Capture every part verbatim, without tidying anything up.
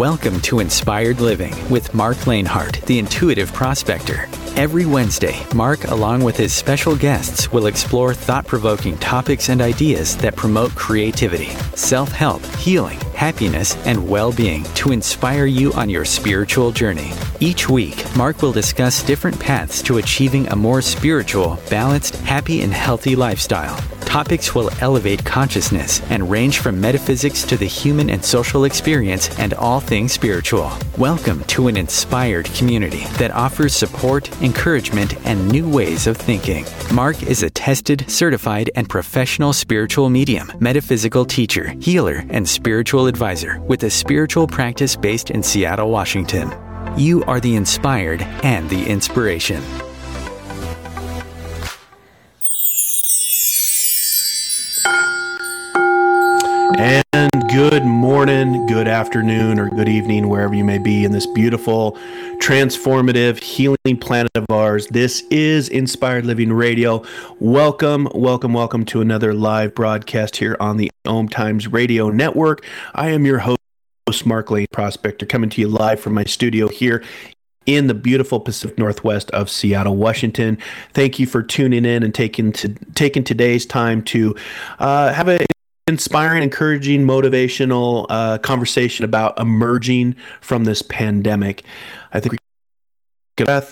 Welcome to Inspired Living with Mark Lanehart, the Intuitive Prospector. Every Wednesday, Mark, along with his special guests, will explore thought-provoking topics and ideas that promote creativity, self-help, healing, happiness, and well-being to inspire you on your spiritual journey. Each week, Mark will discuss different paths to achieving a more spiritual, balanced, happy, and healthy lifestyle. Topics will elevate consciousness and range from metaphysics to the human and social experience and all things spiritual. Welcome to an inspired community that offers support, encouragement, and new ways of thinking. Mark is a tested, certified, and professional spiritual medium, metaphysical teacher, healer, and spiritual advisor with a spiritual practice based in Seattle, Washington. You are the inspired and the inspiration. And good morning, good afternoon, or good evening, wherever you may be in this beautiful, transformative, healing planet of ours. This is Inspired Living Radio. Welcome, welcome, welcome to another live broadcast here on the Om Times Radio Network. I am your host, Mark Lane Prospector, coming to you live from my studio here in the beautiful Pacific Northwest of Seattle, Washington. Thank you for tuning in and taking to, taking today's time to uh, have a inspiring, encouraging, motivational uh, conversation about emerging from this pandemic. I think we get a breath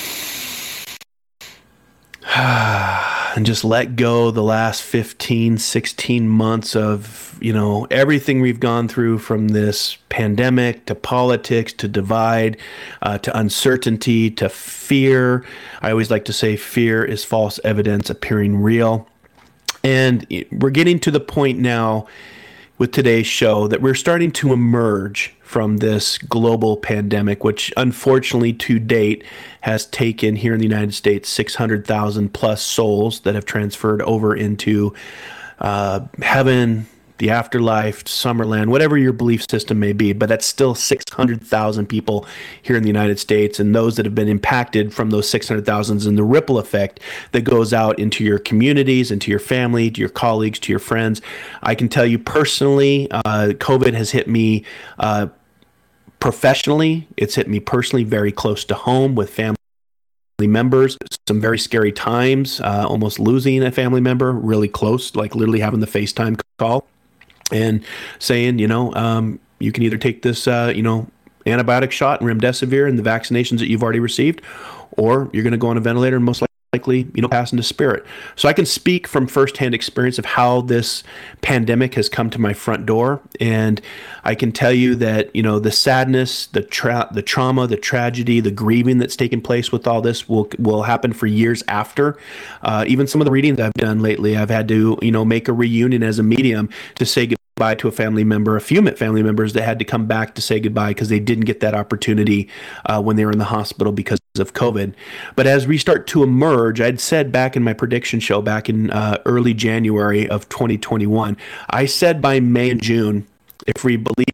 and just let go the last fifteen, sixteen months of, you know, everything we've gone through, from this pandemic to politics to divide uh, to uncertainty to fear. I always like to say fear is false evidence appearing real. And we're getting to the point now with today's show that we're starting to emerge from this global pandemic, which unfortunately to date has taken here in the United States six hundred thousand plus souls that have transferred over into uh, heaven, the afterlife, Summerland, whatever your belief system may be. But that's still six hundred thousand people here in the United States, and those that have been impacted from those six hundred thousands and the ripple effect that goes out into your communities, into your family, to your colleagues, to your friends. I can tell you personally, uh, COVID has hit me uh, professionally. It's hit me personally very close to home with family members, some very scary times, uh, almost losing a family member really close, like literally having the FaceTime call and saying, you know, um, you can either take this, uh, you know, antibiotic shot and remdesivir and the vaccinations that you've already received, or you're going to go on a ventilator and most likely, you know, pass into spirit. So I can speak from firsthand experience of how this pandemic has come to my front door. And I can tell you that, you know, the sadness, the tra- the trauma, the tragedy, the grieving that's taken place with all this will will happen for years after. Uh, even some of the readings I've done lately, I've had to, you know, make a reunion as a medium to say goodbye to a family member, a few family members that had to come back to say goodbye because they didn't get that opportunity uh, when they were in the hospital because of COVID. But as we start to emerge, I'd said back in my prediction show back in uh, early January of twenty twenty-one, I said by May and June, if we believe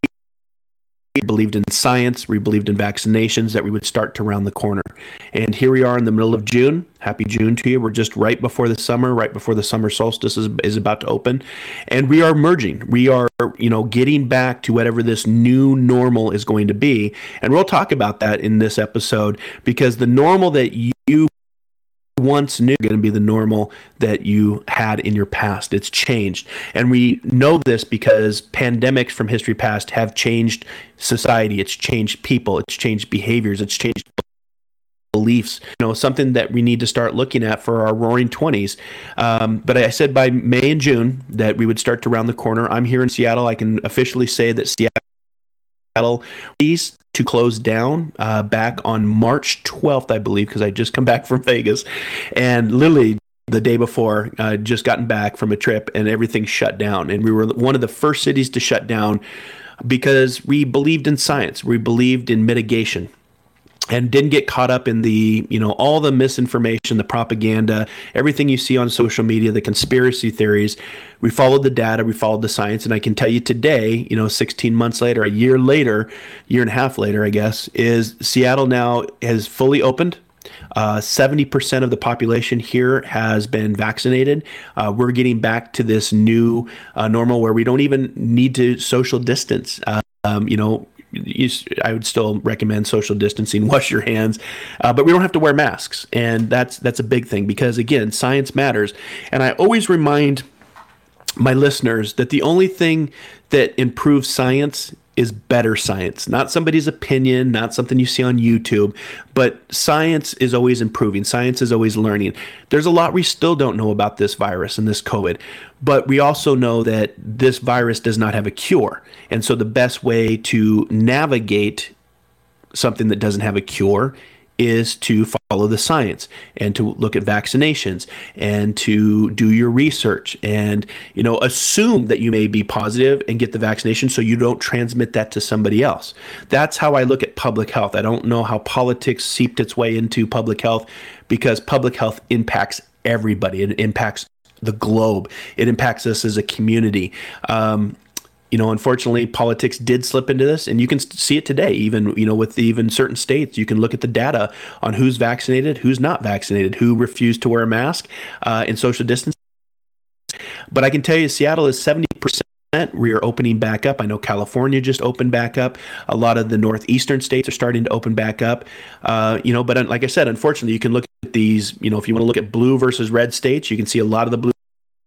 we believed in science, we believed in vaccinations, that we would start to round the corner. And here we are in the middle of June. Happy June to you. We're just right before the summer, right before the summer solstice is, is about to open. And we are merging. We are, you know, getting back to whatever this new normal is going to be. And we'll talk about that in this episode, because the normal that you once knew going to be the normal that you had in your past. It's changed. And we know this because pandemics from history past have changed society. It's changed people. It's changed behaviors. It's changed beliefs. You know, something that we need to start looking at for our roaring twenties. Um, but I said by May and June that we would start to round the corner. I'm here in Seattle. I can officially say that Seattle is to close down uh, back on March twelfth, I believe, because I just come back from Vegas, and literally the day before, uh, just gotten back from a trip, and everything shut down. And we were one of the first cities to shut down because we believed in science, we believed in mitigation, and didn't get caught up in the, you know, all the misinformation, the propaganda, everything you see on social media, the conspiracy theories. We followed the data, we followed the science, and I can tell you today, you know, sixteen months later, a year later, year and a half later, I guess, is Seattle now has fully opened. Uh, seventy percent of the population here has been vaccinated. Uh, we're getting back to this new uh, normal where we don't even need to social distance. Uh, um, you know, you, I would still recommend social distancing, wash your hands, uh, but we don't have to wear masks. And that's that's a big thing because, again, science matters. And I always remind my listeners that the only thing that improves science is better science, not somebody's opinion, not something you see on YouTube, but science is always improving. Science is always learning. There's a lot we still don't know about this virus and this COVID, but we also know that this virus does not have a cure. And so the best way to navigate something that doesn't have a cure is to follow the science and to look at vaccinations and to do your research and, you know, assume that you may be positive and get the vaccination so you don't transmit that to somebody else. That's how I look at public health. I don't know how politics seeped its way into public health because public health impacts everybody. It impacts the globe. It impacts us as a community. Um, You know, unfortunately, politics did slip into this, and you can see it today. Even, you know, with even certain states, you can look at the data on who's vaccinated, who's not vaccinated, who refused to wear a mask uh, and social distance. But I can tell you, Seattle is seventy percent. We are opening back up. I know California just opened back up. A lot of the northeastern states are starting to open back up. Uh, you know, but like I said, unfortunately, you can look at these. You know, if you want to look at blue versus red states, you can see a lot of the blue.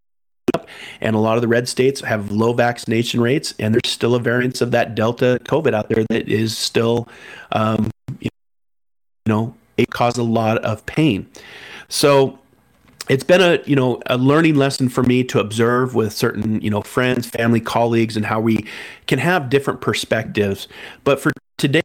And a lot of the red states have low vaccination rates, and there's still a variance of that Delta COVID out there that is still, um, you know, it caused a lot of pain. So it's been a, you know, a learning lesson for me to observe with certain, you know, friends, family, colleagues, and how we can have different perspectives. But for today,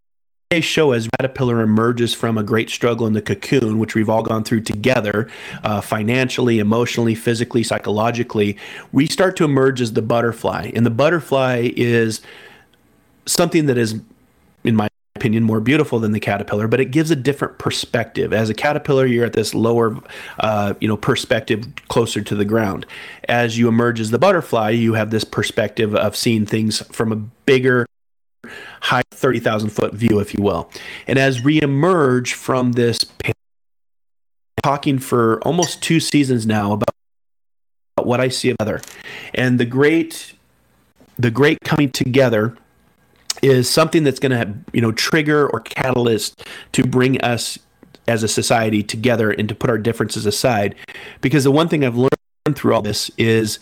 show as Caterpillar emerges from a great struggle in the cocoon, which we've all gone through together, uh, financially, emotionally, physically, psychologically, we start to emerge as the butterfly. And the butterfly is something that is, in my opinion, more beautiful than the caterpillar, but it gives a different perspective. As a caterpillar, you're at this lower, uh, you know, perspective closer to the ground. As you emerge as the butterfly, you have this perspective of seeing things from a bigger, high thirty thousand foot view, if you will. And as we emerge from this, talking for almost two seasons now about what I see of other, and the great, the great coming together is something that's going to, you know, trigger or catalyst to bring us as a society together and to put our differences aside. Because the one thing I've learned through all this is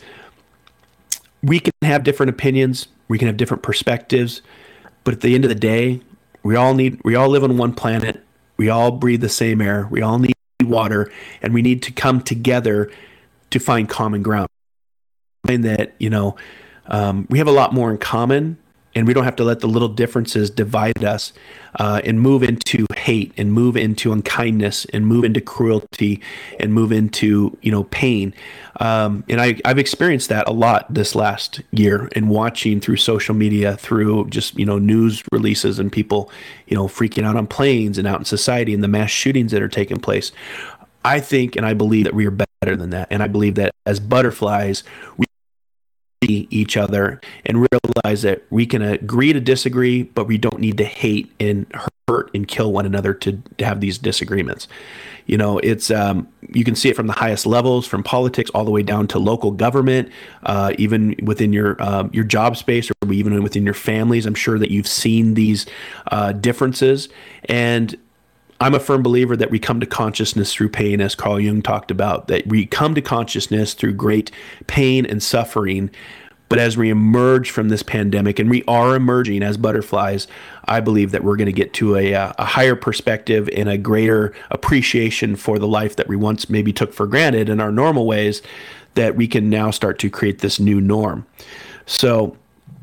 we can have different opinions, we can have different perspectives, but at the end of the day, we all need, we all live on one planet. We all breathe the same air. We all need water, and we need to come together to find common ground. And that, you know, um, we have a lot more in common, and we don't have to let the little differences divide us uh, and move into hate and move into unkindness and move into cruelty and move into, you know, pain. Um, and I, I've experienced that a lot this last year in watching through social media, through just, you know, news releases and people, you know, freaking out on planes and out in society and the mass shootings that are taking place. I think and I believe that we are better than that. And I believe that as butterflies, we each other and realize that we can agree to disagree, but we don't need to hate and hurt and kill one another to, to have these disagreements. You know, it's um, you can see it from the highest levels, from politics all the way down to local government, uh, even within your uh, your job space or even within your families. I'm sure that you've seen these uh, differences. And I'm a firm believer that we come to consciousness through pain, as Carl Jung talked about, that we come to consciousness through great pain and suffering. But as we emerge from this pandemic, and we are emerging as butterflies, I believe that we're going to get to a, a higher perspective and a greater appreciation for the life that we once maybe took for granted in our normal ways, that we can now start to create this new norm. So,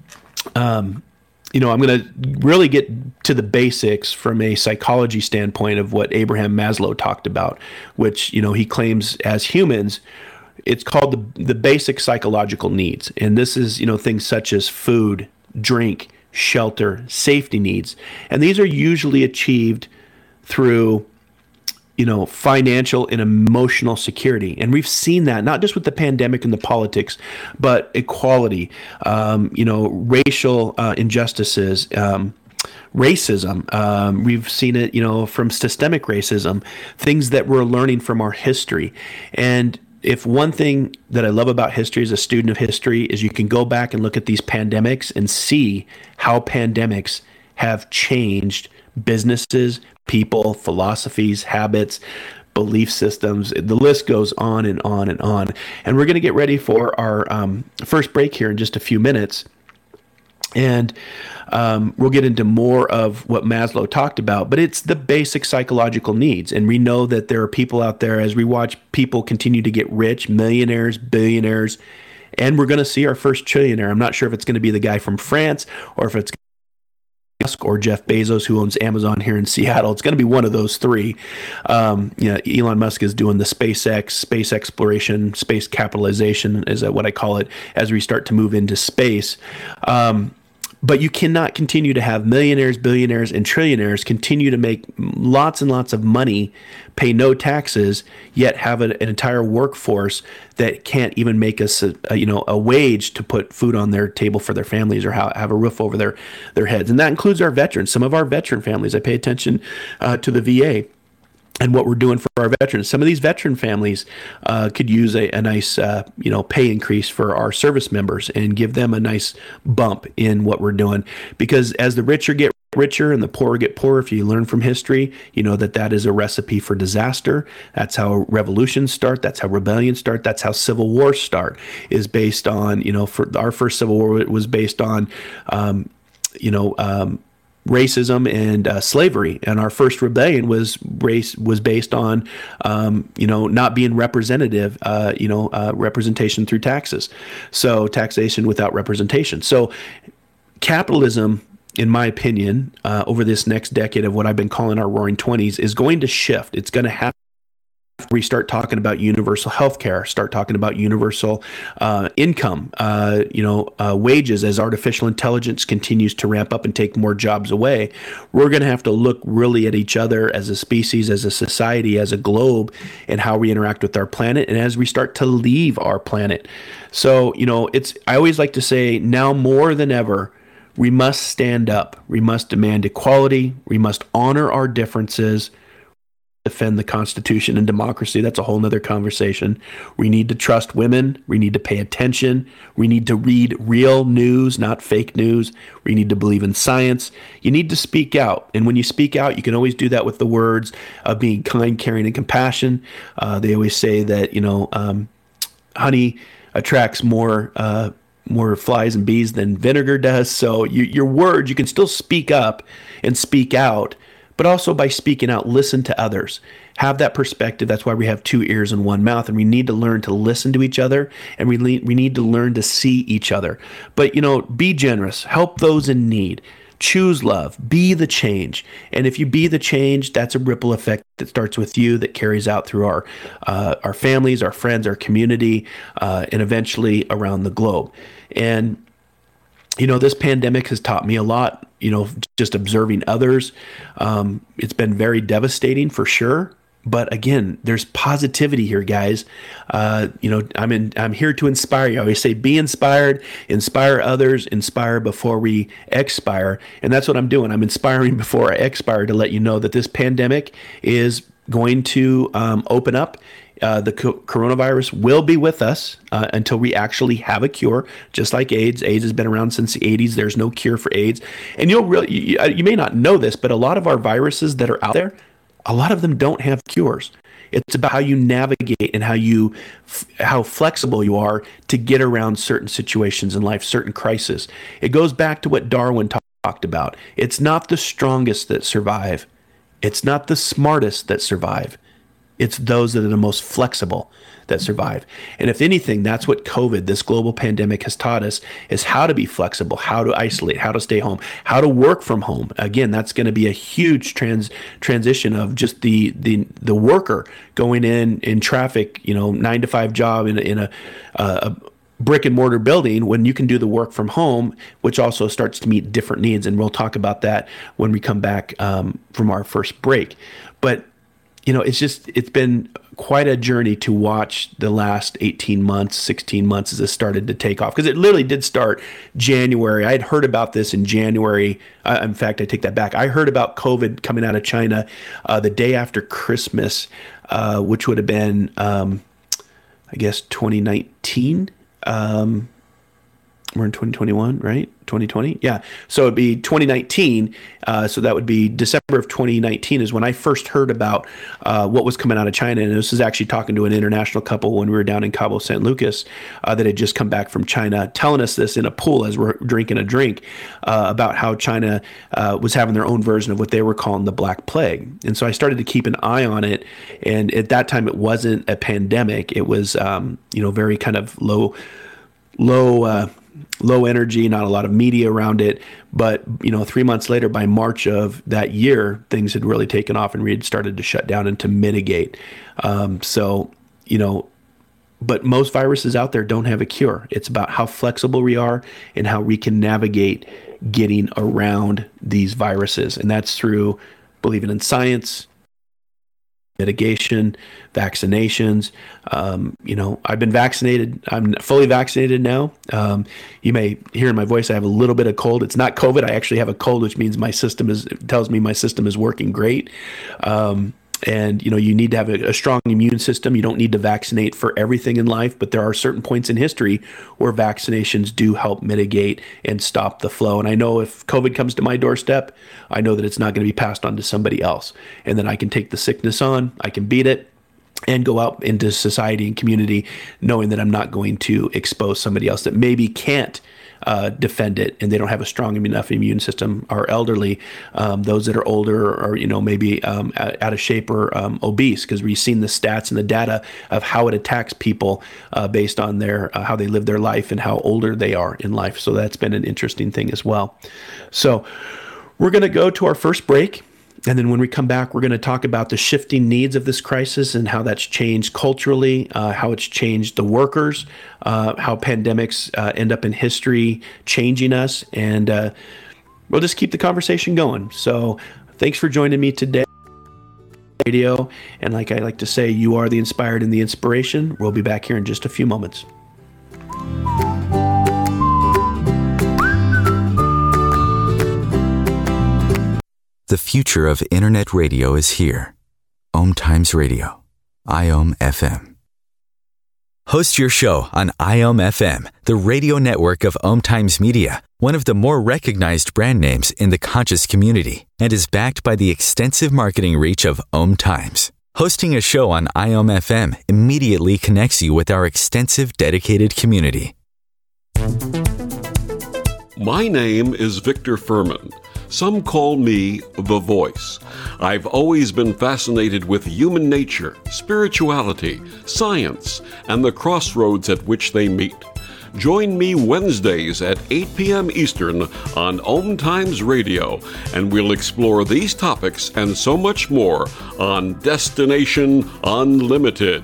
um, you know, I'm going to really get to the basics from a psychology standpoint of what Abraham Maslow talked about, which, you know, he claims as humans, it's called the, the basic psychological needs. And this is, you know, things such as food, drink, shelter, safety needs. And these are usually achieved through, you know, financial and emotional security. And we've seen that not just with the pandemic and the politics, but equality, um, you know, racial uh, injustices, um, racism. Um, we've seen it, you know, from systemic racism, things that we're learning from our history. And if one thing that I love about history as a student of history is you can go back and look at these pandemics and see how pandemics have changed businesses, people, philosophies, habits, belief systems. The list goes on and on and on. And we're going to get ready for our um, first break here in just a few minutes. And um, we'll get into more of what Maslow talked about, but it's the basic psychological needs. And we know that there are people out there, as we watch people continue to get rich, millionaires, billionaires, and we're going to see our first trillionaire. I'm not sure if it's going to be the guy from France or if it's Musk or Jeff Bezos, who owns Amazon here in Seattle. It's going to be one of those three. Um, you know, Elon Musk is doing the SpaceX, space exploration, space capitalization is what I call it, as we start to move into space. Um, But you cannot continue to have millionaires, billionaires, and trillionaires continue to make lots and lots of money, pay no taxes, yet have an, an entire workforce that can't even make us, a, a, you know, a wage to put food on their table for their families or how, have a roof over their, their heads. And that includes our veterans. Some of our veteran families, I pay attention uh, to the V A and what we're doing for our veterans. Some of these veteran families uh, could use a, a nice, uh, you know, pay increase for our service members and give them a nice bump in what we're doing. Because as the richer get richer and the poorer get poorer, if you learn from history, you know that that is a recipe for disaster. That's how revolutions start. That's how rebellions start. That's how civil wars start, is based on, you know, for our first civil war was based on, um, you know, um, racism and uh, slavery, and our first rebellion was race was based on, um, you know, not being representative, uh, you know, uh, representation through taxes. So taxation without representation. So capitalism, in my opinion, uh, over this next decade of what I've been calling our Roaring Twenties, is going to shift. It's going to happen. We start talking about universal health care, start talking about universal uh, income, uh, you know, uh, wages. As artificial intelligence continues to ramp up and take more jobs away, we're going to have to look really at each other as a species, as a society, as a globe, and how we interact with our planet, and as we start to leave our planet. So, you know, it's, I always like to say, now more than ever, we must stand up. We must demand equality. We must honor our differences, defend the Constitution and democracy. That's a whole nother conversation. We need to trust women. We need to pay attention. We need to read real news, not fake news. We need to believe in science. You need to speak out. And when you speak out, you can always do that with the words of being kind, caring, and compassion. Uh, they always say that, you know, um, honey attracts more uh, more flies and bees than vinegar does. So you, your words, you can still speak up and speak out, but also by speaking out, listen to others. Have that perspective. That's why we have two ears and one mouth, and we need to learn to listen to each other, and we le- we need to learn to see each other. But, you know, be generous. Help those in need. Choose love. Be the change. And if you be the change, that's a ripple effect that starts with you, that carries out through our uh, our families, our friends, our community, uh, and eventually around the globe. And you know, this pandemic has taught me a lot, you know, just observing others. Um, it's been very devastating for sure. But again, there's positivity here, guys. Uh, you know, I'm in, I'm here to inspire you. I always say, be inspired, inspire others, inspire before we expire. And that's what I'm doing. I'm inspiring before I expire to let you know that this pandemic is going to um, open up. Uh, the co- coronavirus will be with us uh, until we actually have a cure, just like AIDS. AIDS has been around since the eighties. There's no cure for AIDS. And you'll really, you, you may not know this, but a lot of our viruses that are out there, a lot of them don't have cures. It's about how you navigate and how you, f- how flexible you are to get around certain situations in life, certain crises. It goes back to what Darwin ta- talked about. It's not the strongest that survive. It's not the smartest that survive. It's those that are the most flexible that survive. And if anything, that's what COVID, this global pandemic, has taught us, is how to be flexible, how to isolate, how to stay home, how to work from home. Again, that's going to be a huge trans transition of just the the the worker going in in traffic, you know, nine to five job in a, in a, uh, a brick and mortar building, when you can do the work from home, which also starts to meet different needs. And we'll talk about that when we come back um, from our first break. But you know, it's just, it's been quite a journey to watch the last eighteen months, sixteen months as it started to take off. Because it literally did start January. I had heard about this in January. Uh, in fact, I take that back. I heard about COVID coming out of China uh, the day after Christmas, uh, which would have been um, I guess, twenty nineteen. Um, we're in twenty twenty-one, right? twenty twenty? Yeah. So it'd be twenty nineteen. Uh, so that would be December of twenty nineteen is when I first heard about uh, what was coming out of China. And this is actually talking to an international couple when we were down in Cabo San Lucas uh, that had just come back from China, telling us this in a pool as we're drinking a drink uh, about how China uh, was having their own version of what they were calling the Black Plague. And so I started to keep an eye on it. And at that time, it wasn't a pandemic. It was, um, you know, very kind of low, low, uh, low energy, not a lot of media around it. But, you know, three months later, by March of that year, things had really taken off and we had started to shut down and to mitigate. Um, so, you know, but most viruses out there don't have a cure. It's about how flexible we are and how we can navigate getting around these viruses. And that's through believing in science, mitigation, vaccinations. Um, you know, I've been vaccinated. I'm fully vaccinated now. Um, you may hear in my voice I have a little bit of cold. It's not COVID. I actually have a cold, which means my system is it tells me my system is working great. Um, and you know, you need to have a, a strong immune system. You don't need to vaccinate for everything in life, but there are certain points in history where vaccinations do help mitigate and stop the flow. And I know if COVID comes to my doorstep, I know that it's not going to be passed on to somebody else. And then I can take the sickness on, I can beat it, and go out into society and community knowing that I'm not going to expose somebody else that maybe can't uh, defend it and they don't have a strong enough immune system, are elderly, um, those that are older or, you know, maybe um, out of shape or um, obese, because we've seen the stats and the data of how it attacks people uh, based on their uh, how they live their life and how older they are in life. So that's been an interesting thing as well. So we're going to go to our first break. And then when we come back, we're going to talk about the shifting needs of this crisis and how that's changed culturally, uh, how it's changed the workers, uh, how pandemics uh, end up in history changing us. And uh, we'll just keep the conversation going. So thanks for joining me today. Radio. And like I like to say, you are the inspired and the inspiration. We'll be back here in just a few moments. The future of internet radio is here. Om Times Radio, I O M F M. Host your show on I O M F M, the radio network of Om Times Media, one of the more recognized brand names in the conscious community, and is backed by the extensive marketing reach of Om Times. Hosting a show on I O M F M immediately connects you with our extensive dedicated community. My name is Victor Furman. Some call me The Voice. I've always been fascinated with human nature, spirituality, science, and the crossroads at which they meet. Join me Wednesdays at eight p.m. Eastern on Om Times Radio, and we'll explore these topics and so much more on Destination Unlimited.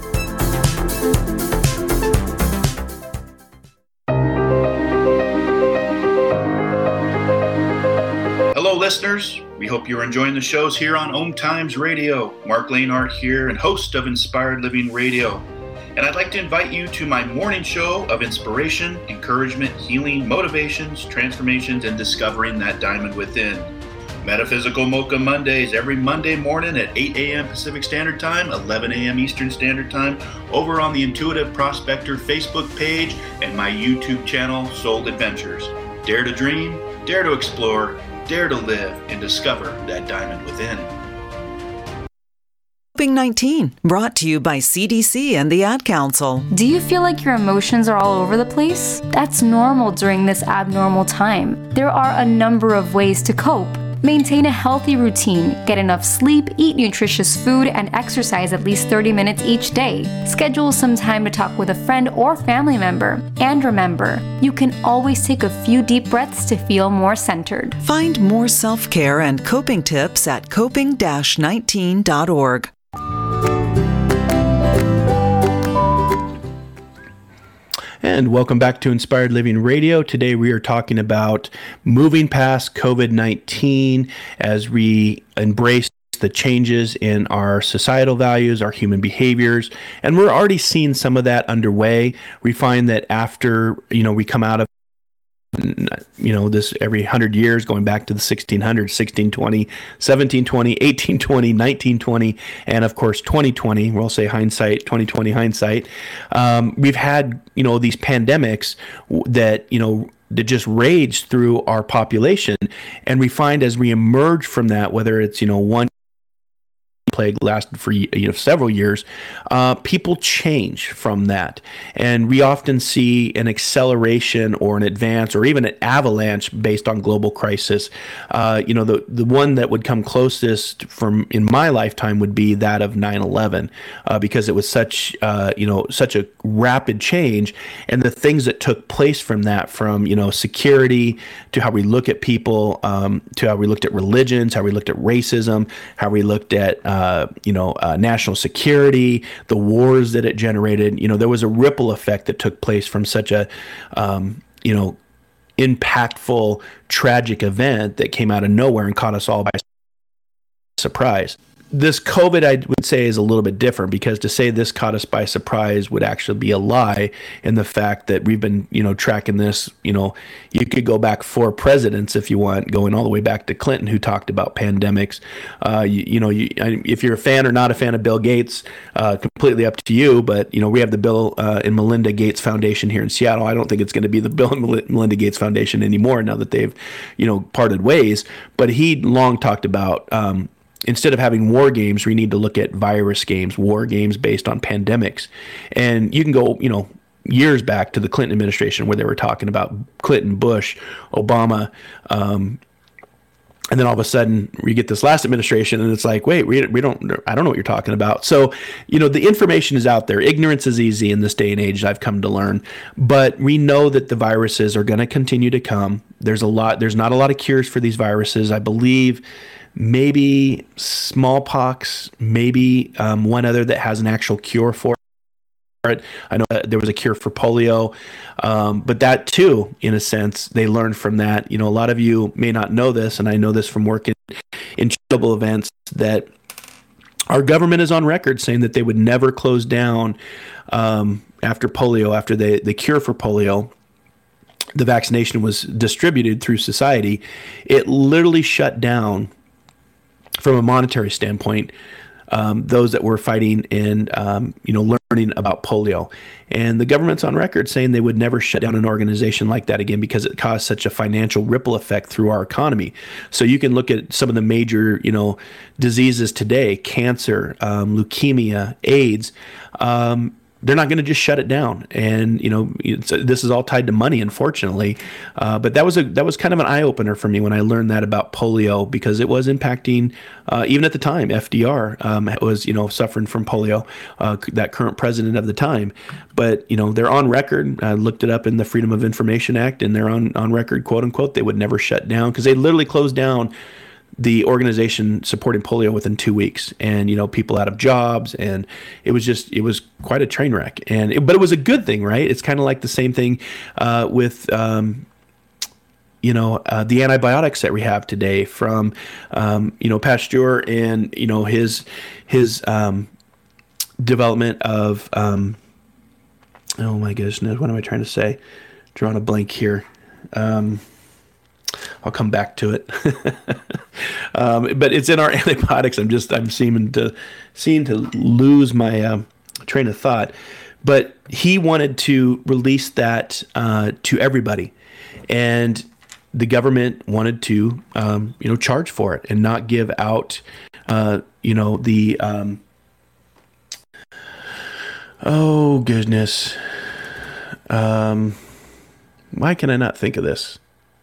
Listeners, we hope you're enjoying the shows here on Om Times Radio. Mark Lanehart here, and host of Inspired Living Radio. And I'd like to invite you to my morning show of inspiration, encouragement, healing, motivations, transformations, and discovering that diamond within. Metaphysical Mocha Mondays every Monday morning at eight a.m. Pacific Standard Time, eleven a.m. Eastern Standard Time, over on the Intuitive Prospector Facebook page and my YouTube channel, Soul Adventures. Dare to dream, dare to explore, dare to live and discover that diamond within. Coping nineteen, brought to you by C D C and the Ad Council. Do you feel like your emotions are all over the place? That's normal during this abnormal time. There are a number of ways to cope. Maintain a healthy routine, get enough sleep, eat nutritious food, and exercise at least thirty minutes each day. Schedule some time to talk with a friend or family member. And remember, you can always take a few deep breaths to feel more centered. Find more self-care and coping tips at coping nineteen dot org. And welcome back to Inspired Living Radio. Today we are talking about moving past COVID nineteen as we embrace the changes in our societal values, our human behaviors, and we're already seeing some of that underway. We find that after, you know, we come out of you know, this every hundred years going back to the sixteen hundreds, sixteen twenty, seventeen twenty, eighteen twenty, nineteen twenty, and of course twenty twenty. We'll say hindsight, twenty twenty hindsight. Um, we've had, you know, these pandemics that, you know, that just raged through our population, and we find as we emerge from that, whether it's, you know, one plague lasted for, you know, several years, uh, people change from that. And we often see an acceleration or an advance or even an avalanche based on global crisis. Uh, you know, the, the one that would come closest from in my lifetime would be that of nine eleven, uh, because it was such, uh, you know, such a rapid change, and the things that took place from that, from, you know, security to how we look at people, um, to how we looked at religions, how we looked at racism, how we looked at, uh, Uh, you know, uh, national security, the wars that it generated. You know, there was a ripple effect that took place from such a, um, you know, impactful, tragic event that came out of nowhere and caught us all by surprise. This COVID, I would say, is a little bit different, because to say this caught us by surprise would actually be a lie, in the fact that we've been, you know, tracking this. You know, you could go back four presidents if you want, going all the way back to Clinton, who talked about pandemics. Uh, you, you know, you, if you're a fan or not a fan of Bill Gates, uh, completely up to you. But, you know, we have the Bill uh, and Melinda Gates Foundation here in Seattle. I don't think it's going to be the Bill and Melinda Gates Foundation anymore now that they've, you know, parted ways. But he long talked about, um, instead of having war games, we need to look at virus games, war games based on pandemics. And you can go, you know, years back to the Clinton administration, where they were talking about Clinton, Bush, Obama, um, and then all of a sudden we get this last administration, and it's like, wait, we we don't, I don't know what you're talking about. So, you know, the information is out there. Ignorance is easy in this day and age, I've come to learn. But we know that the viruses are going to continue to come. There's a lot. There's not a lot of cures for these viruses. I believe maybe smallpox, maybe um, one other that has an actual cure for it. I know that there was a cure for polio, um, but that too, in a sense, they learned from that. You know, a lot of you may not know this, and I know this from working in charitable events, that our government is on record saying that they would never close down um, after polio, after the, the cure for polio. The vaccination was distributed through society. It literally shut down, from a monetary standpoint, um, those that were fighting and, um, you know, learning about polio. And the government's on record saying they would never shut down an organization like that again, because it caused such a financial ripple effect through our economy. So you can look at some of the major, you know, diseases today: cancer, um, leukemia, AIDS. Um, They're not going to just shut it down, and you know, it's, this is all tied to money, unfortunately. Uh, but that was a that was kind of an eye opener for me when I learned that about polio, because it was impacting, uh, even at the time, F D R um, was, you know, suffering from polio, uh, that current president of the time. But you know, they're on record. I looked it up in the Freedom of Information Act, and they're on on record, quote unquote, they would never shut down, because they literally closed down the organization supporting polio within two weeks, and you know, people out of jobs, and it was just it was quite a train wreck. And it, but it was a good thing, right? It's kind of like the same thing uh, with um, you know uh, the antibiotics that we have today from um, you know Pasteur, and you know his his um, development of um, oh my goodness, what am I trying to say? Drawing a blank here. Um, I'll come back to it. um, but it's in our antibiotics. I'm just, I'm seeming to, seem to lose my um, train of thought. But he wanted to release that uh, to everybody. And the government wanted to, um, you know, charge for it and not give out, uh, you know, the, um, oh goodness. Um, why can I not think of this?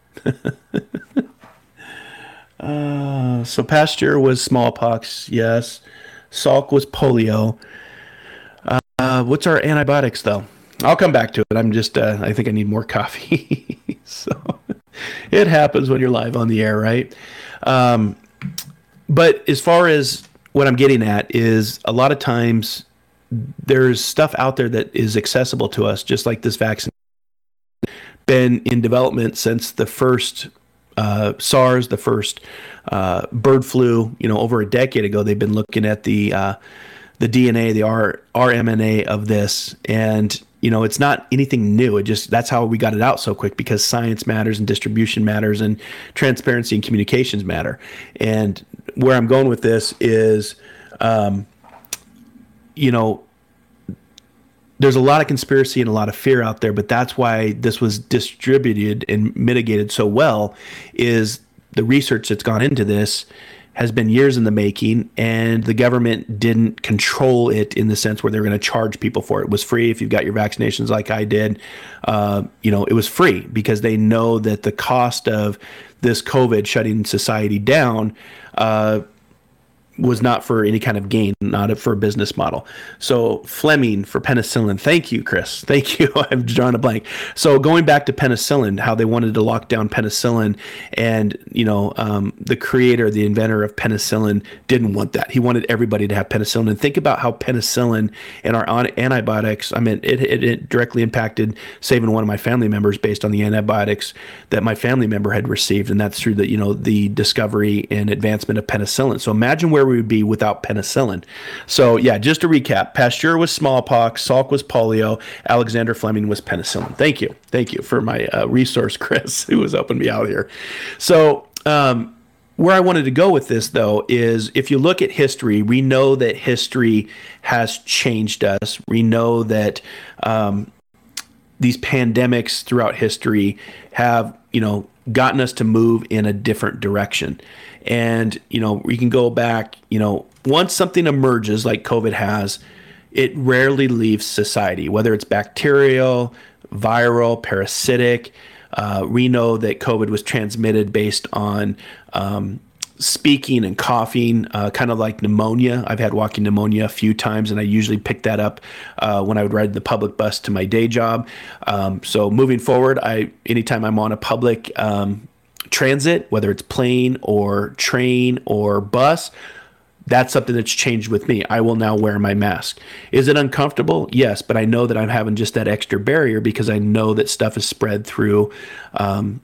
uh, so Pasteur was smallpox, yes. Salk was polio. Uh, what's our antibiotics, though? I'll come back to it. I'm just, uh, I think I need more coffee. So it happens when you're live on the air, right? Um, but as far as what I'm getting at is, a lot of times there's stuff out there that is accessible to us, just like this vaccine. Been in development since the first uh, SARS, the first uh, bird flu. You know, over a decade ago, they've been looking at the uh, the D N A, the R, R M N A of this, and you know, it's not anything new. It just, that's how we got it out so quick, because science matters and distribution matters and transparency and communications matter. And where I'm going with this is, um, you know, there's a lot of conspiracy and a lot of fear out there, but that's why this was distributed and mitigated so well, is the research that's gone into this has been years in the making, and the government didn't control it in the sense where they're going to charge people for it. It was free if you've got your vaccinations like I did. Uh, you know, it was free because they know that the cost of this COVID shutting society down uh, was not for any kind of gain, not for a business model. So Fleming for penicillin. Thank you, Chris. Thank you. I've drawn a blank. So going back to penicillin, how they wanted to lock down penicillin, and, you know, um, the creator, the inventor of penicillin didn't want that. He wanted everybody to have penicillin. And think about how penicillin and our antibiotics, I mean, it, it, it directly impacted saving one of my family members based on the antibiotics that my family member had received. And that's through the, you know, the discovery and advancement of penicillin. So imagine where we would be without penicillin. So yeah, just to recap, Pasteur was smallpox, Salk was polio, Alexander Fleming was penicillin. Thank you. Thank you for my uh, resource, Chris, who was helping me out here. So um, where I wanted to go with this, though, is if you look at history, we know that history has changed us. We know that um, these pandemics throughout history have, you know, gotten us to move in a different direction. And, you know, we can go back, you know, once something emerges like COVID has, it rarely leaves society, whether it's bacterial, viral, parasitic. Uh, we know that COVID was transmitted based on um, speaking and coughing, uh, kind of like pneumonia. I've had walking pneumonia a few times, and I usually pick that up uh, when I would ride the public bus to my day job. Um, so moving forward, I anytime I'm on a public um, transit, whether it's plane or train or bus, that's something that's changed with me. I will now wear my mask. Is it uncomfortable? Yes, but I know that I'm having just that extra barrier because I know that stuff is spread through, um,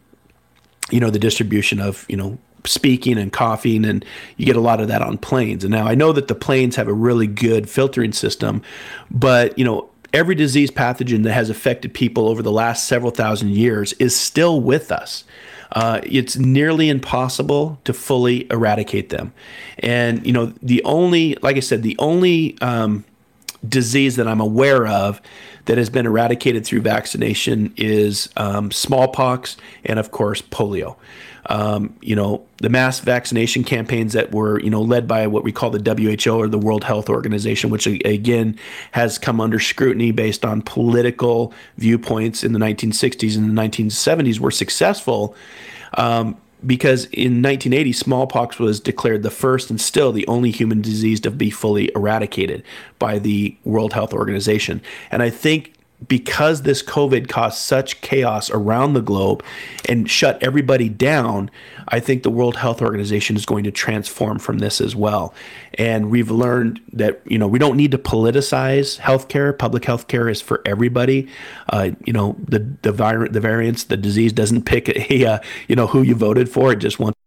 you know, the distribution of, you know, speaking and coughing, and you get a lot of that on planes. And now I know that the planes have a really good filtering system, but, you know, every disease pathogen that has affected people over the last several thousand years is still with us. Uh, it's nearly impossible to fully eradicate them. And, you know, the only, like I said, the only um, disease that I'm aware of that has been eradicated through vaccination is um, smallpox and, of course, polio. Um, you know, the mass vaccination campaigns that were, you know, led by what we call the W H O, or the World Health Organization, which again has come under scrutiny based on political viewpoints in the nineteen sixties and the nineteen seventies, were successful um, because in nineteen eighty, smallpox was declared the first and still the only human disease to be fully eradicated by the World Health Organization. And I think because this COVID caused such chaos around the globe and shut everybody down, I think the World Health Organization is going to transform from this as well. And we've learned that, you know, we don't need to politicize healthcare. Public healthcare is for everybody. Uh, you know, the the, vir- the variants, the disease doesn't pick a, uh, you know, who you voted for. It just wants.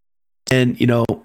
And, you know,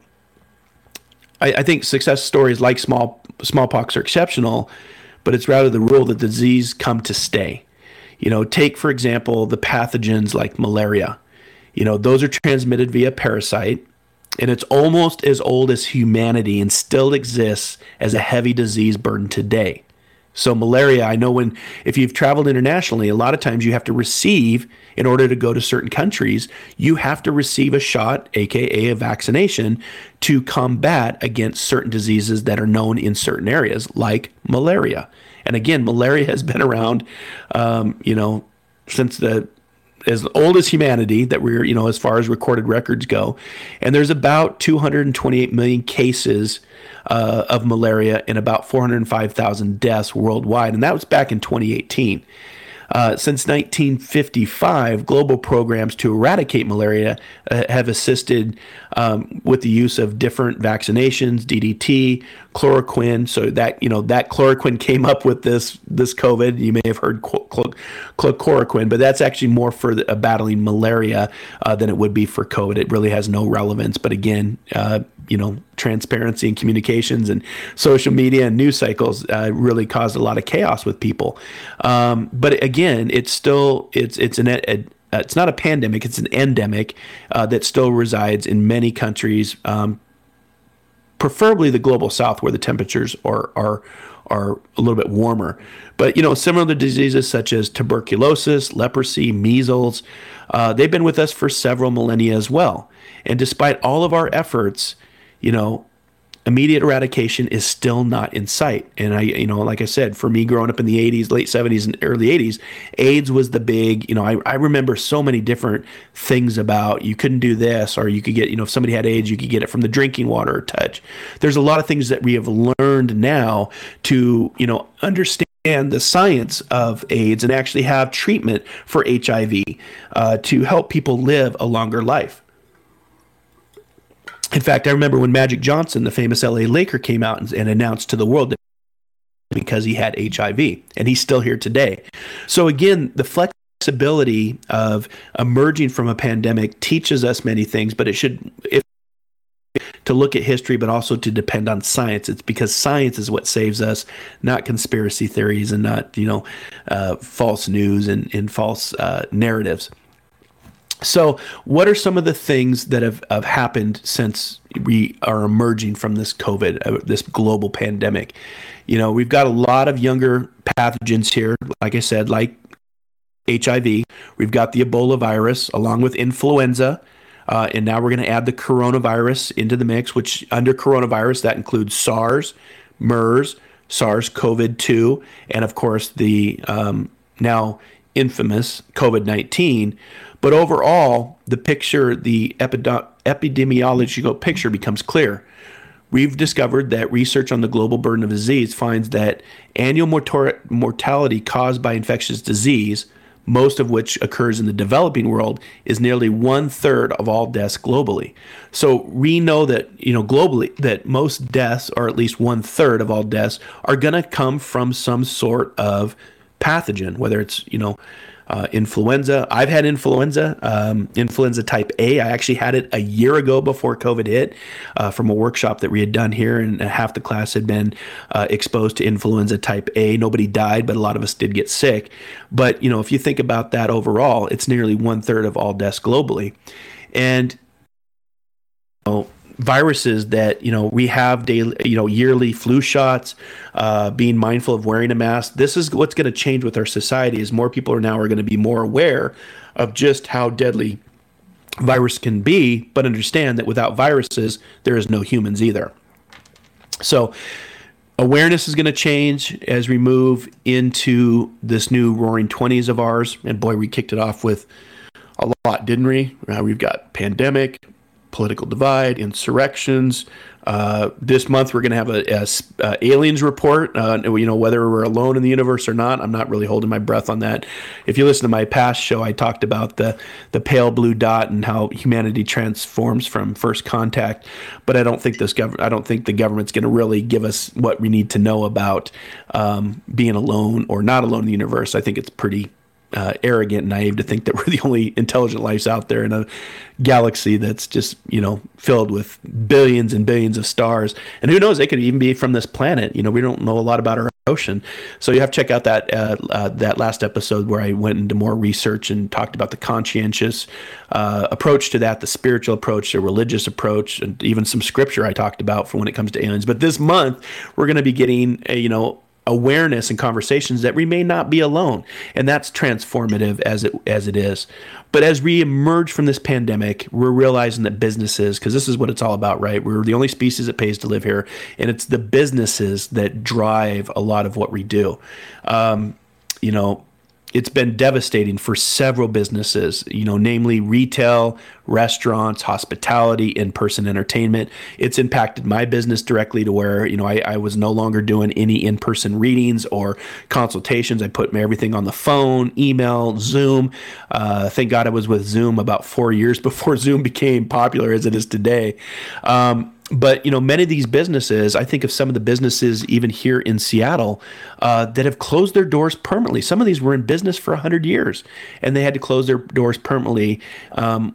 I, I think success stories like small smallpox are exceptional, but it's rather the rule that the disease come to stay. You know, take, for example, the pathogens like malaria. You know, those are transmitted via parasite, and it's almost as old as humanity and still exists as a heavy disease burden today. So malaria, I know when, if you've traveled internationally, a lot of times you have to receive, in order to go to certain countries, you have to receive a shot, A K A a vaccination, to combat against certain diseases that are known in certain areas, like malaria. And again, malaria has been around, um, you know, since the, as old as humanity, that we're, you know, as far as recorded records go. And there's about two hundred twenty-eight million cases uh, of malaria and about four hundred five thousand deaths worldwide. And that was back in twenty eighteen. Uh, since nineteen fifty-five, global programs to eradicate malaria uh, have assisted um, with the use of different vaccinations, D D T, chloroquine. So that, you know, that chloroquine came up with this this COVID. You may have heard cl- cl- chloroquine, but that's actually more for the, uh, battling malaria uh, than it would be for COVID. It really has no relevance. But again, uh, you know, transparency and communications and social media and news cycles uh, really caused a lot of chaos with people. Um, but again, it's still it's it's an a, it's not a pandemic; it's an endemic uh, that still resides in many countries, um, preferably the global south, where the temperatures are are are a little bit warmer. But you know, similar to diseases such as tuberculosis, leprosy, measles, uh, they've been with us for several millennia as well. And despite all of our efforts, you know, immediate eradication is still not in sight. And I, you know, like I said, for me growing up in the eighties, late seventies and early eighties, AIDS was the big, you know, I, I remember so many different things about you couldn't do this, or you could get, you know, if somebody had AIDS, you could get it from the drinking water or touch. There's a lot of things that we have learned now to, you know, understand the science of AIDS and actually have treatment for H I V uh, to help people live a longer life. In fact, I remember when Magic Johnson, the famous L A Laker, came out and, and announced to the world that because he had H I V, and he's still here today. So again, the flexibility of emerging from a pandemic teaches us many things, but it should if, to look at history, but also to depend on science. It's because science is what saves us, not conspiracy theories and not, you know, uh, false news and, and false uh, narratives. So what are some of the things that have, have happened since we are emerging from this COVID, uh, this global pandemic? You know, we've got a lot of younger pathogens here, like I said, like H I V. We've got the Ebola virus along with influenza. Uh, and now we're going to add the coronavirus into the mix, which under coronavirus, that includes SARS, MERS, SARS-C o V two, and of course the um, now infamous COVID nineteen. But overall, the picture, the epid- epidemiological picture becomes clear. We've discovered that research on the global burden of disease finds that annual mortor- mortality caused by infectious disease, most of which occurs in the developing world, is nearly one third of all deaths globally. So we know that, you know, globally, that most deaths, or at least one third of all deaths, are going to come from some sort of pathogen, whether it's, you know, Uh, influenza. I've had influenza, um, influenza type A. I actually had it a year ago before COVID hit uh, from a workshop that we had done here, and half the class had been uh, exposed to influenza type A. Nobody died, but a lot of us did get sick. But, you know, if you think about that overall, it's nearly one third of all deaths globally. And, you know, viruses that, you know, we have daily, you know, yearly flu shots, uh, being mindful of wearing a mask. This is what's going to change with our society, is more people are now are going to be more aware of just how deadly virus can be, but understand that without viruses, there is no humans either. So awareness is going to change as we move into this new roaring twenties of ours. And boy, we kicked it off with a lot, didn't we? Uh, we've got pandemic, political divide, insurrections. Uh, this month we're going to have a, a, a aliens report. Uh, you know, whether we're alone in the universe or not, I'm not really holding my breath on that. If you listen to my past show, I talked about the the pale blue dot and how humanity transforms from first contact. But I don't think this gov- I don't think the government's going to really give us what we need to know about um, being alone or not alone in the universe. I think it's pretty Uh, arrogant and naive to think that we're the only intelligent lives out there in a galaxy that's just, you know, filled with billions and billions of stars. And who knows, they could even be from this planet. You know, we don't know a lot about our ocean. So you have to check out that uh, uh, that last episode where I went into more research and talked about the conscientious uh, approach to that, the spiritual approach, the religious approach, and even some scripture I talked about for when it comes to aliens. But this month, we're going to be getting, a, you know, awareness and conversations that we may not be alone. And that's transformative as it as it is. But as we emerge from this pandemic, we're realizing that businesses, because this is what it's all about, right? We're the only species that pays to live here. And it's the businesses that drive a lot of what we do. Um, you know, it's been devastating for several businesses, you know, namely retail, restaurants, hospitality, in-person entertainment. It's impacted my business directly to where, you know, I, I was no longer doing any in-person readings or consultations. I put everything on the phone, email, Zoom. Uh, thank God I was with Zoom about four years before Zoom became popular as it is today. Um, But, you know, many of these businesses, I think of some of the businesses even here in Seattle uh, that have closed their doors permanently. Some of these were in business for one hundred years, and they had to close their doors permanently, um, while others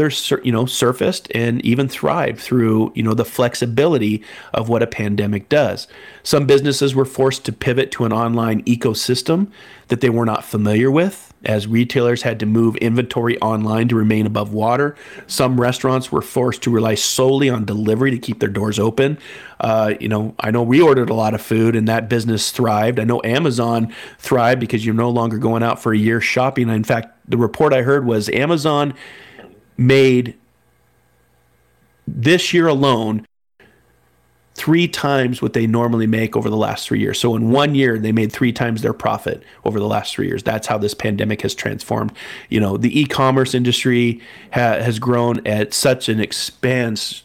others, you know, surfaced and even thrived through, you know, the flexibility of what a pandemic does. Some businesses were forced to pivot to an online ecosystem that they were not familiar with, as retailers had to move inventory online to remain above water. Some restaurants were forced to rely solely on delivery to keep their doors open. Uh, you know, I know we ordered a lot of food and that business thrived. I know Amazon thrived because you're no longer going out for a year shopping. In fact, the report I heard was Amazon made this year alone three times what they normally make over the last three years. So in one year, they made three times their profit over the last three years. That's how this pandemic has transformed. You know, the e-commerce industry ha- has grown at such an expanse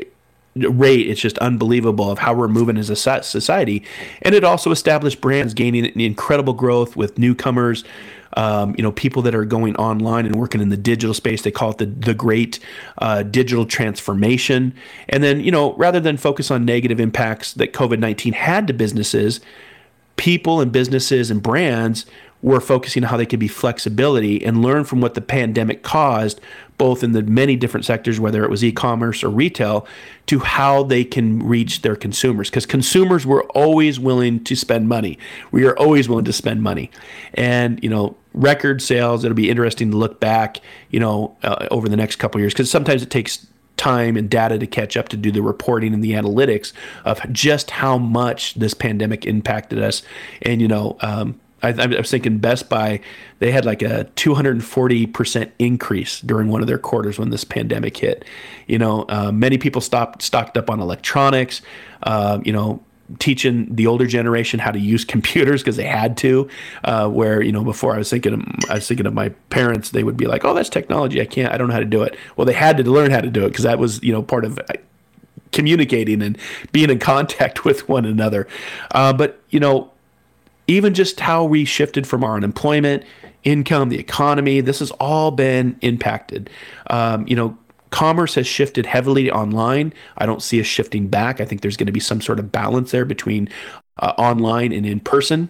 rate. It's just unbelievable of how we're moving as a society. And it also established brands gaining incredible growth with newcomers. Um, you know, people that are going online and working in the digital space. They call it the the great uh, digital transformation. And then, you know, rather than focus on negative impacts that COVID nineteen had to businesses, people and businesses and brands were focusing on how they could be flexibility and learn from what the pandemic caused, both in the many different sectors, whether it was e-commerce or retail, to how they can reach their consumers. Because consumers were always willing to spend money. We are always willing to spend money. And, you know, record sales, it'll be interesting to look back, you know, uh, over the next couple of years, because sometimes it takes time and data to catch up to do the reporting and the analytics of just how much this pandemic impacted us. And, you know, um, I, I was thinking Best Buy, they had like a two hundred forty percent increase during one of their quarters when this pandemic hit. You know, uh, many people stopped stocked up on electronics, uh, you know, teaching the older generation how to use computers because they had to, uh, where, you know, before I was thinking, of, I was thinking of my parents, they would be like, oh, that's technology. I can't, I don't know how to do it. Well, they had to learn how to do it because that was, you know, part of communicating and being in contact with one another. Uh, but, you know, even just how we shifted from our unemployment, income, the economy, this has all been impacted. Um, you know, commerce has shifted heavily online. I don't see us shifting back. I think there's going to be some sort of balance there between uh, online and in person.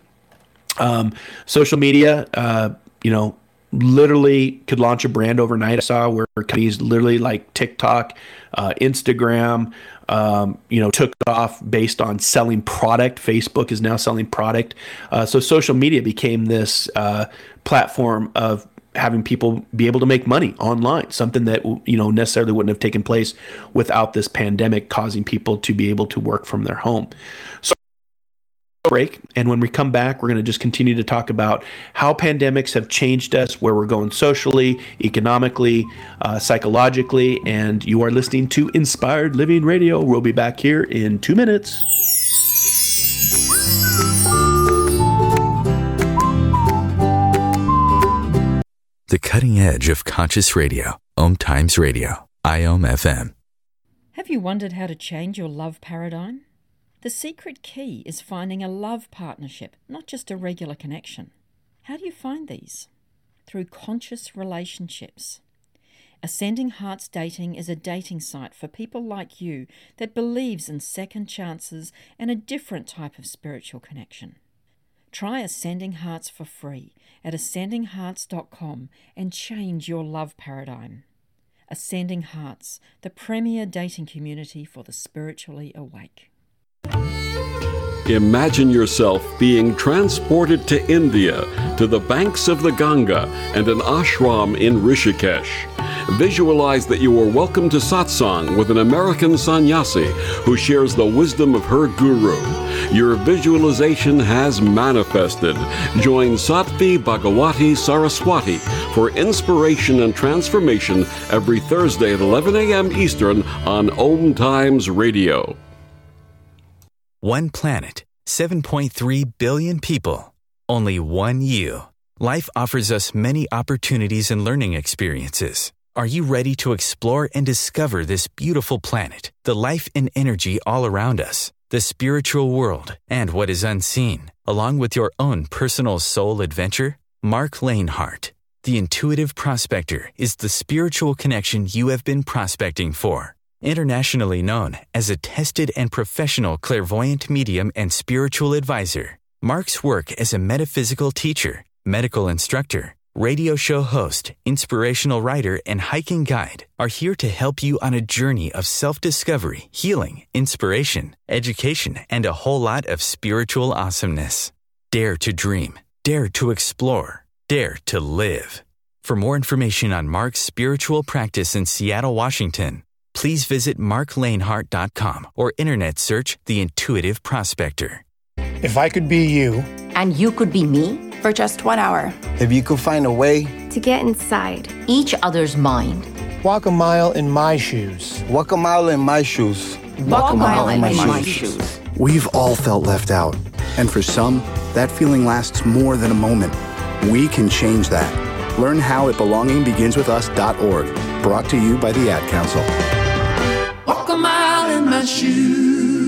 Um, social media, uh, you know, literally could launch a brand overnight. I saw where companies literally like TikTok, uh, Instagram, um, you know, took off based on selling product. Facebook is now selling product. Uh, so social media became this uh, platform of having people be able to make money online, something that, you know, necessarily wouldn't have taken place without this pandemic causing people to be able to work from their home. So break, and when we come back, we're going to just continue to talk about how pandemics have changed us, where we're going socially, economically, uh, psychologically, and you are listening to Inspired Living Radio. We'll be back here in two minutes. The cutting edge of conscious radio. Om Times Radio. I O M F M. Have you wondered how to change your love paradigm? The secret key is finding a love partnership, not just a regular connection. How do you find these? Through conscious relationships. Ascending Hearts Dating is a dating site for people like you that believes in second chances and a different type of spiritual connection. Try Ascending Hearts for free at ascending hearts dot com and change your love paradigm. Ascending Hearts, the premier dating community for the spiritually awake. Imagine yourself being transported to India, to the banks of the Ganga and an ashram in Rishikesh. Visualize that you are welcome to satsang with an American sannyasi who shares the wisdom of her guru. Your visualization has manifested. Join Sattvi Bhagawati Saraswati for inspiration and transformation every Thursday at eleven a.m. Eastern on Om Times Radio. One planet, seven point three billion people, only one you. Life offers us many opportunities and learning experiences. Are you ready to explore and discover this beautiful planet, the life and energy all around us, the spiritual world, and what is unseen, along with your own personal soul adventure? Mark Lanehart, the Intuitive Prospector, is the spiritual connection you have been prospecting for. Internationally known as a tested and professional clairvoyant medium and spiritual advisor, Mark's work as a metaphysical teacher, medical instructor, Radio show host, inspirational writer, and hiking guide are here to help you on a journey of self-discovery, healing, inspiration, education, and a whole lot of spiritual awesomeness. Dare to dream. Dare to explore. Dare to live. For more information on Mark's spiritual practice in Seattle, Washington, please visit mark lanehart dot com or internet search The Intuitive Prospector. If I could be you. And you could be me. For just one hour. If you could find a way to get inside each other's mind. Walk a mile in my shoes. Walk a mile in my shoes. Walk, Walk a mile, mile in, in my, my shoes. shoes. We've all felt left out. And for some, that feeling lasts more than a moment. We can change that. Learn how at belonging begins with us dot org. Brought to you by the Ad Council. Walk a mile in my shoes.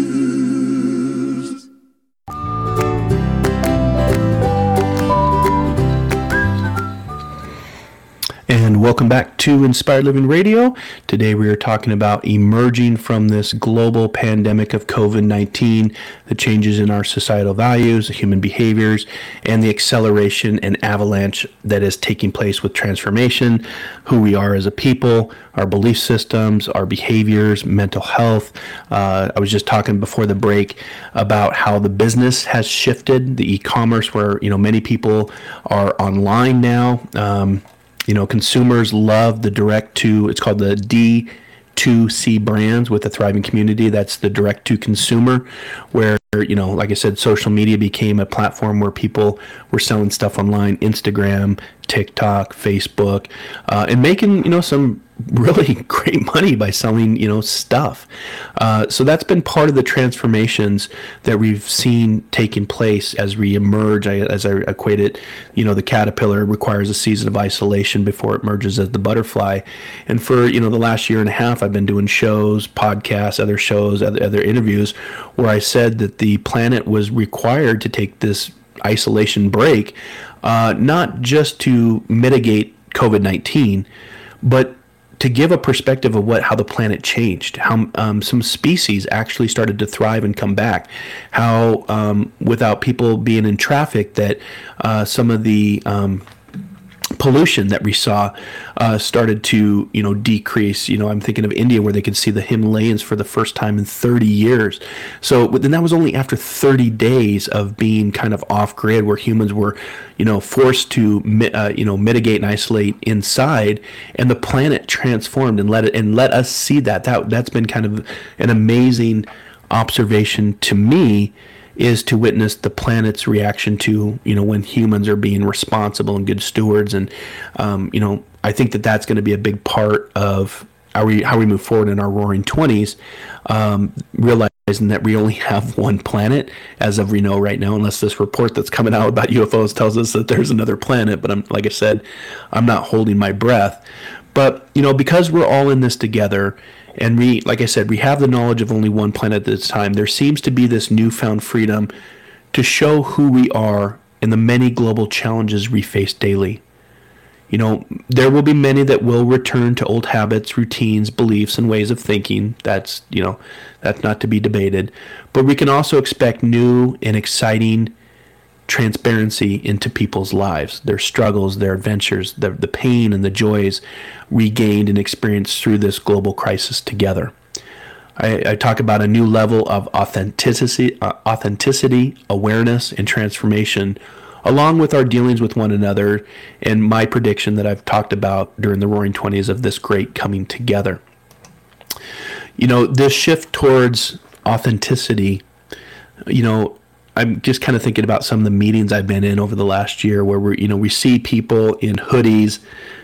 And welcome back to Inspired Living Radio. Today we are talking about emerging from this global pandemic of covid nineteen, the changes in our societal values, human behaviors, and the acceleration and avalanche that is taking place with transformation, who we are as a people, our belief systems, our behaviors, mental health. Uh, I was just talking before the break about how the business has shifted, the e-commerce where, you know, many people are online now. Um, You know, consumers love the direct to, it's called the D two C brands with a thriving community. That's the direct to consumer, where, you know, like I said, social media became a platform where people were selling stuff online, Instagram, TikTok, Facebook, uh, and making, you know, some really great money by selling, you know, stuff. Uh, so that's been part of the transformations that we've seen taking place as we emerge. I, as I equate it, you know, the caterpillar requires a season of isolation before it emerges as the butterfly. And for, you know, the last year and a half, I've been doing shows, podcasts, other shows, other, other interviews where I said that the planet was required to take this isolation break, uh, not just to mitigate covid nineteen, but to give a perspective of what how the planet changed, how um, some species actually started to thrive and come back, how um, without people being in traffic, that uh, some of the um, pollution that we saw uh, started to, you know, decrease. You know, I'm thinking of India where they could see the Himalayas for the first time in thirty years. So then that was only after thirty days of being kind of off grid, where humans were, you know, forced to, uh, you know, mitigate and isolate inside, and the planet transformed and let it and let us see that. That that's been kind of an amazing observation to me, is to witness the planet's reaction to, you know, when humans are being responsible and good stewards. And, um, you know, I think that that's going to be a big part of how we, how we move forward in our roaring twenties, um, realizing that we only have one planet as of we know right now, unless this report that's coming out about U F Os tells us that there's another planet. But I'm, like I said, I'm not holding my breath. But, you know, because we're all in this together, and we, like I said, we have the knowledge of only one planet at this time, there seems to be this newfound freedom to show who we are and the many global challenges we face daily. You know, there will be many that will return to old habits, routines, beliefs, and ways of thinking. That's, you know, that's not to be debated. But we can also expect new and exciting transparency into people's lives, their struggles, their adventures, the, the pain and the joys regained and experienced through this global crisis together. I, I talk about a new level of authenticity, uh, authenticity, awareness, and transformation, along with our dealings with one another, and my prediction that I've talked about during the Roaring Twenties of this great coming together. You know, this shift towards authenticity, you know, I'm just kind of thinking about some of the meetings I've been in over the last year where we're, you know, we see people in hoodies,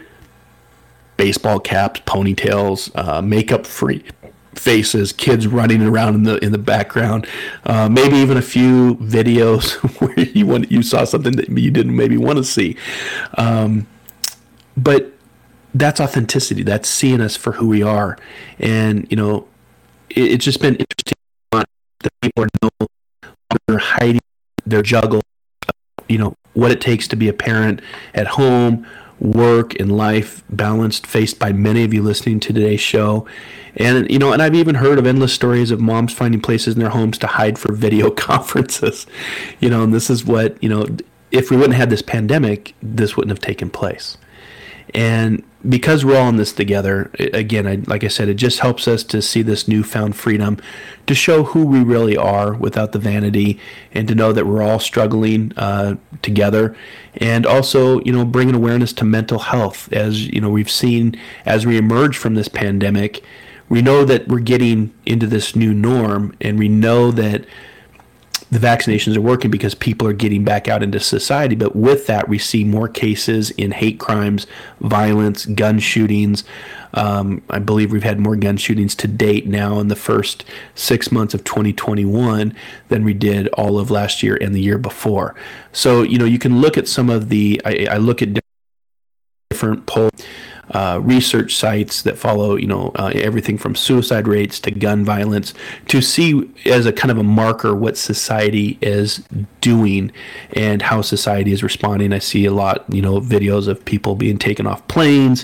baseball caps, ponytails, uh, makeup-free faces, kids running around in the in the background, uh, maybe even a few videos where you want, you saw something that you didn't maybe want to see. Um, but that's authenticity. That's seeing us for who we are. And, you know, it, it's just been interesting that people are no longer hiding their juggle, you know, what it takes to be a parent at home, work, and life balanced, faced by many of you listening to today's show. And, you know, and I've even heard of endless stories of moms finding places in their homes to hide for video conferences, you know, and this is what, you know, if we wouldn't have had this pandemic, this wouldn't have taken place. And because we're all in this together, again, I, like I said, it just helps us to see this newfound freedom, to show who we really are without the vanity, and to know that we're all struggling uh, together. And also, you know, bringing awareness to mental health. As, you know, we've seen as we emerge from this pandemic, we know that we're getting into this new norm, and we know that the vaccinations are working because people are getting back out into society. But with that, we see more cases in hate crimes, violence, gun shootings. Um, I believe we've had more gun shootings to date now in the first six months of twenty twenty-one than we did all of last year and the year before. So, you know, you can look at some of the, I, I look at different polls, Uh, research sites that follow, you know, uh, everything from suicide rates to gun violence, to see as a kind of a marker what society is doing and how society is responding. I see a lot, you know, videos of people being taken off planes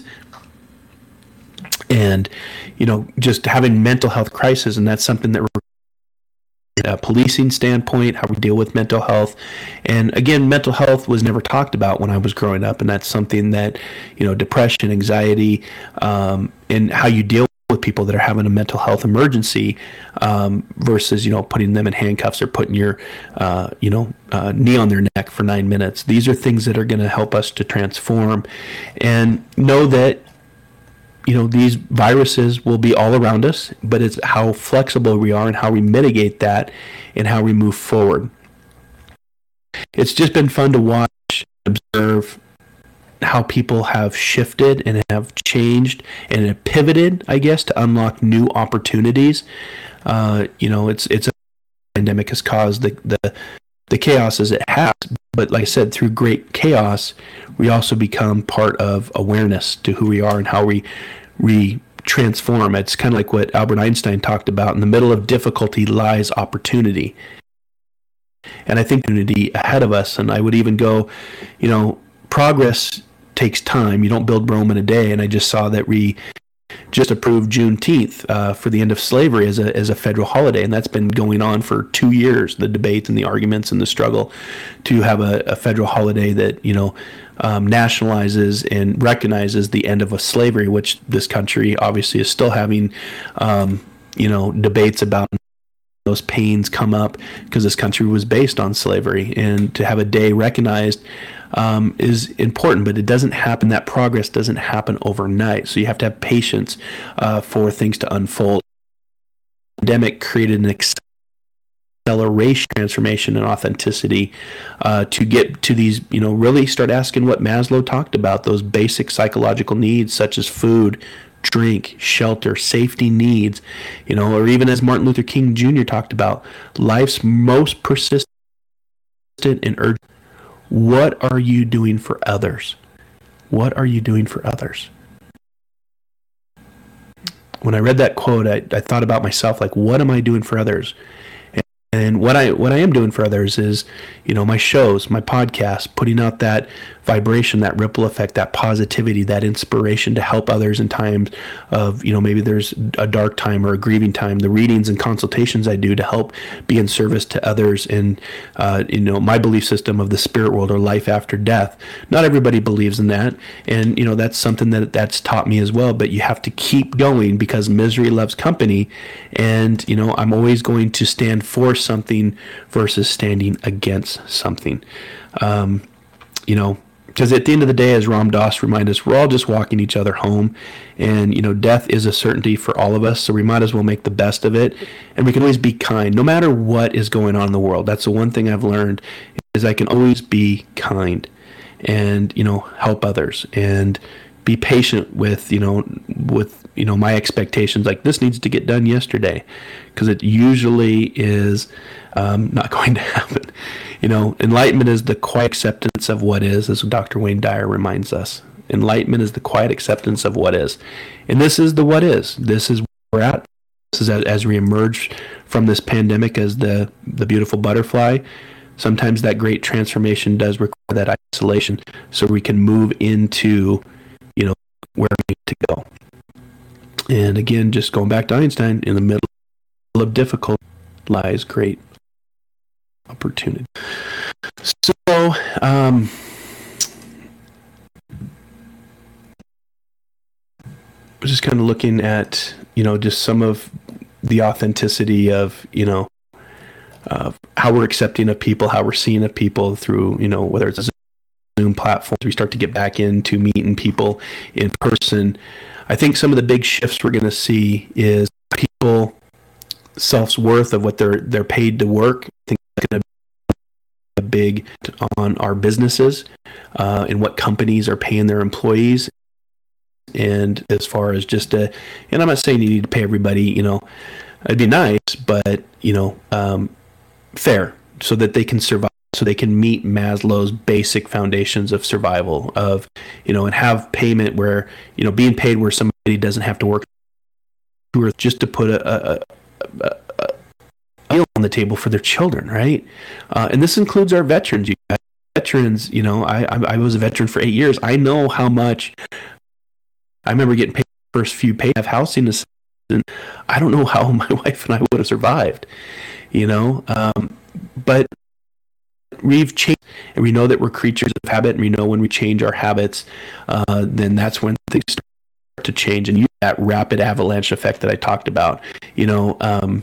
and, you know, just having mental health crisis, and that's something that we're a policing standpoint, how we deal with mental health. And again, mental health was never talked about when I was growing up, and that's something that, you know, depression, anxiety, um, and how you deal with people that are having a mental health emergency, um, versus, you know, putting them in handcuffs or putting your, uh, you know, uh, knee on their neck for nine minutes. These are things that are going to help us to transform and know that, you know, these viruses will be all around us, but it's how flexible we are and how we mitigate that and how we move forward. It's just been fun to watch, observe how people have shifted and have changed and have pivoted, I guess, to unlock new opportunities. Uh, you know, it's it's a pandemic has caused the, the the chaos as it has, but like I said, through great chaos, we also become part of awareness to who we are and how we we transform. It's kind of like what Albert Einstein talked about: in the middle of difficulty lies opportunity. And I think opportunity ahead of us, and I would even go, you know, progress takes time. You don't build Rome in a day. And I just saw that we just approved Juneteenth uh, for the end of slavery as a as a federal holiday, and that's been going on for two years. The debates and the arguments and the struggle to have a, a federal holiday that, you know, um, nationalizes and recognizes the end of a slavery, which this country obviously is still having, um, you know, debates about. Those pains come up because this country was based on slavery, and to have a day recognized um, is important, but it doesn't happen. That progress doesn't happen overnight. So you have to have patience uh, for things to unfold. The pandemic created an acceleration, transformation, and authenticity uh, to get to these, you know, really start asking what Maslow talked about, those basic psychological needs such as food, drink, shelter, safety needs, you know, or even as Martin Luther King Junior talked about, life's most persistent and urgent. What are you doing for others? What are you doing for others? When I read that quote, I, I thought about myself, like, what am I doing for others? And what I what I am doing for others is, you know, my shows, my podcasts, putting out that vibration, that ripple effect, that positivity, that inspiration to help others in times of, you know, maybe there's a dark time or a grieving time. The readings and consultations I do to help be in service to others in, uh, you know, my belief system of the spirit world or life after death. Not everybody believes in that, and, you know, that's something that that's taught me as well. But you have to keep going because misery loves company, and, you know, I'm always going to stand for something versus standing against something. Um, you know, because at the end of the day, as Ram Dass reminds us, we're all just walking each other home, and, you know, death is a certainty for all of us, so we might as well make the best of it, and we can always be kind, no matter what is going on in the world. That's the one thing I've learned, is I can always be kind and, you know, help others, and be patient with, you know, with, you know, my expectations, like this needs to get done yesterday, because it usually is um, not going to happen. You know, enlightenment is the quiet acceptance of what is, as Doctor Wayne Dyer reminds us. Enlightenment is the quiet acceptance of what is. And this is the what is. This is where we're at. This is as, as we emerge from this pandemic as the, the beautiful butterfly. Sometimes that great transformation does require that isolation so we can move into, you know, where we need to go. And again, just going back to Einstein, in the middle of difficulty lies great opportunity. So um, just kind of looking at, you know, just some of the authenticity of, you know, uh, how we're accepting of people, how we're seeing of people through, you know, whether it's a Zoom platform, we start to get back into meeting people in person. I think some of the big shifts we're going to see is people self-worth of what they're they're paid to work. I think that's going to be a big on our businesses uh, and what companies are paying their employees. And as far as just a, and I'm not saying you need to pay everybody, you know, it'd be nice, but, you know, um, fair so that they can survive, so they can meet Maslow's basic foundations of survival of, you know, and have payment where, you know, being paid where somebody doesn't have to work just to put a, a, a, a meal on the table for their children. Right. Uh, and this includes our veterans. You guys. Veterans, you know, I, I, I was a veteran for eight years. I know how much. I remember getting paid the first few pay of housing assistance. I don't know how my wife and I would have survived, you know. Um, but we've changed, and we know that we're creatures of habit, and we know when we change our habits, uh, then that's when things start to change. And you that rapid avalanche effect that I talked about, you know, um,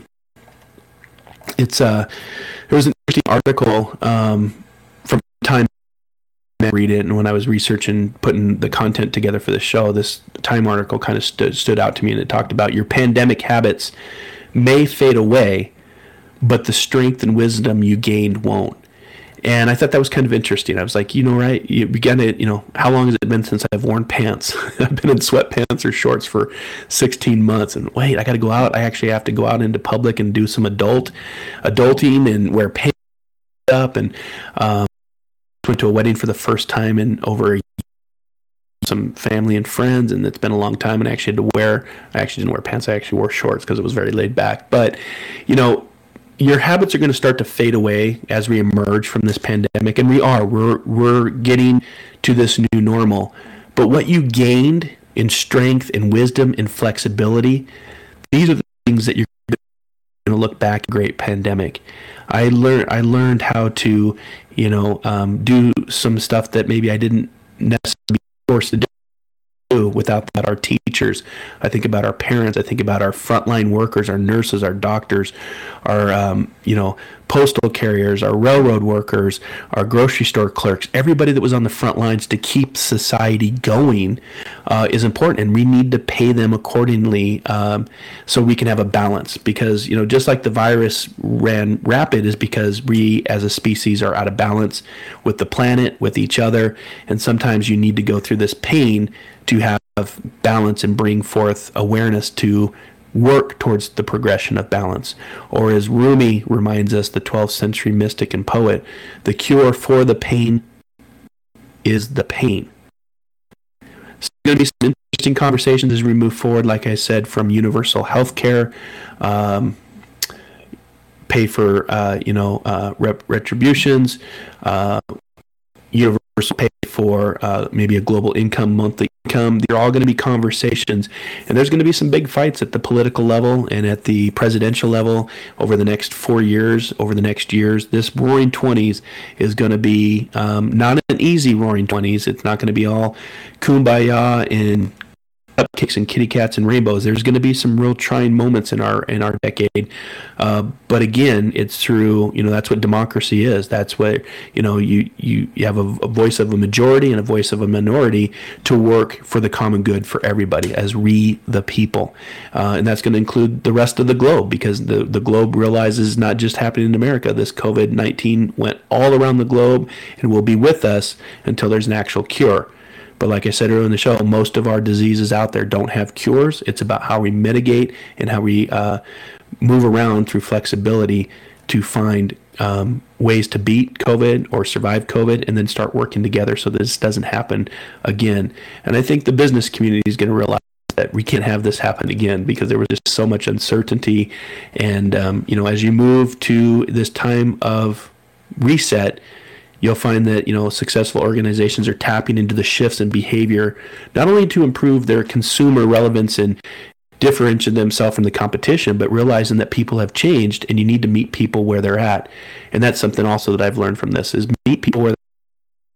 it's uh, there was an interesting article um, from Time. Read it, and when I was researching, putting the content together for the show, this Time article kind of stood stood out to me, and it talked about your pandemic habits may fade away, but the strength and wisdom you gained won't. And I thought that was kind of interesting. I was like, you know, right, you began to, you know, how long has it been since I've worn pants? I've been in sweatpants or shorts for sixteen months, and wait, I got to go out. I actually have to go out into public and do some adult, adulting and wear pants up, and um, went to a wedding for the first time in over a year, some family and friends, and it's been a long time, and I actually had to wear, I actually didn't wear pants, I actually wore shorts because it was very laid back. But, you know, your habits are going to start to fade away as we emerge from this pandemic, and we are, we're, we're getting to this new normal. But what you gained in strength and wisdom and flexibility, these are the things that you're going to look back at a great pandemic. I learned I learned how to, you know, um, do some stuff that maybe I didn't necessarily be forced to do without that. Our teachers, I think about our parents, I think about our frontline workers, our nurses, our doctors, our, um, you know, postal carriers, our railroad workers, our grocery store clerks, everybody that was on the front lines to keep society going uh, is important, and we need to pay them accordingly um, so we can have a balance. Because, you know, just like the virus ran rapid is because we as a species are out of balance with the planet, with each other, and sometimes you need to go through this pain to have balance and bring forth awareness to work towards the progression of balance. Or as Rumi reminds us, the twelfth century mystic and poet, the cure for the pain is the pain. So there's going to be some interesting conversations as we move forward, like I said, from universal health care, um, pay for, uh, you know, uh, rep- retributions, uh, universal pay for uh, maybe a global income, monthly income. They're all going to be conversations, and there's going to be some big fights at the political level and at the presidential level over the next four years, over the next years. This Roaring Twenties is going to be um, not an easy Roaring Twenties. It's not going to be all kumbaya and cupcakes and kitty cats and rainbows. There's going to be some real trying moments in our in our decade, uh, but again, it's through, you know, that's what democracy is. That's what, you know, you you, you have a, a voice of a majority and a voice of a minority to work for the common good for everybody as we the people, uh, and that's going to include the rest of the globe, because the the globe realizes not just happening in America. This COVID nineteen went all around the globe and will be with us until there's an actual cure. But like I said earlier in the show, most of our diseases out there don't have cures. It's about how we mitigate and how we uh, move around through flexibility to find um, ways to beat COVID or survive COVID, and then start working together so this doesn't happen again. And I think the business community is going to realize that we can't have this happen again, because there was just so much uncertainty. And, um, you know, as you move to this time of reset, you'll find that, you know, successful organizations are tapping into the shifts in behavior, not only to improve their consumer relevance and differentiate themselves from the competition, but realizing that people have changed and you need to meet people where they're at. And that's something also that I've learned from this, is meet people where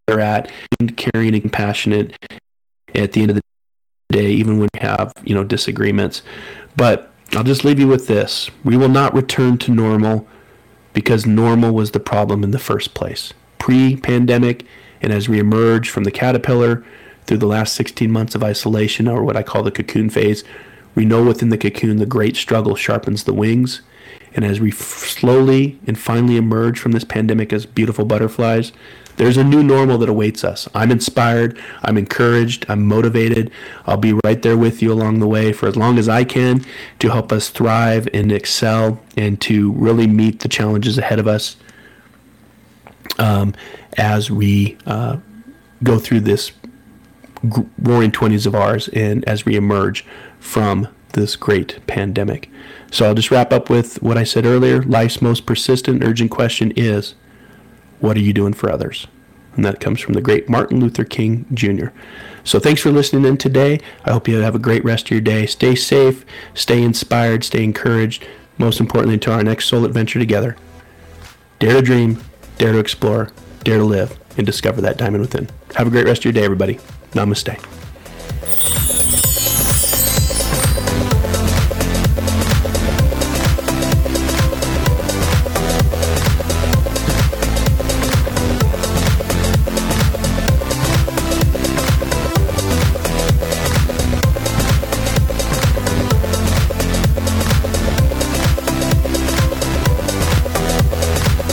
better at, and caring and compassionate at the end of the day, even when we have, you know, disagreements. But I'll just leave you with this. We will not return to normal because normal was the problem in the first place. Pre-pandemic, and as we emerge from the caterpillar through the last sixteen months of isolation, or what I call the cocoon phase, we know within the cocoon the great struggle sharpens the wings. And as we f- slowly and finally emerge from this pandemic as beautiful butterflies, there's a new normal that awaits us. I'm inspired, I'm encouraged, I'm motivated. I'll be right there with you along the way for as long as I can to help us thrive and excel and to really meet the challenges ahead of us um, as we uh, go through this g- roaring twenties of ours and as we emerge from this great pandemic. So I'll just wrap up with what I said earlier. Life's most persistent, urgent question is, what are you doing for others? And that comes from the great Martin Luther King Junior So thanks for listening in today. I hope you have a great rest of your day. Stay safe, stay inspired, stay encouraged. Most importantly, until our next soul adventure together, dare to dream, dare to explore, dare to live, and discover that diamond within. Have a great rest of your day, everybody. Namaste.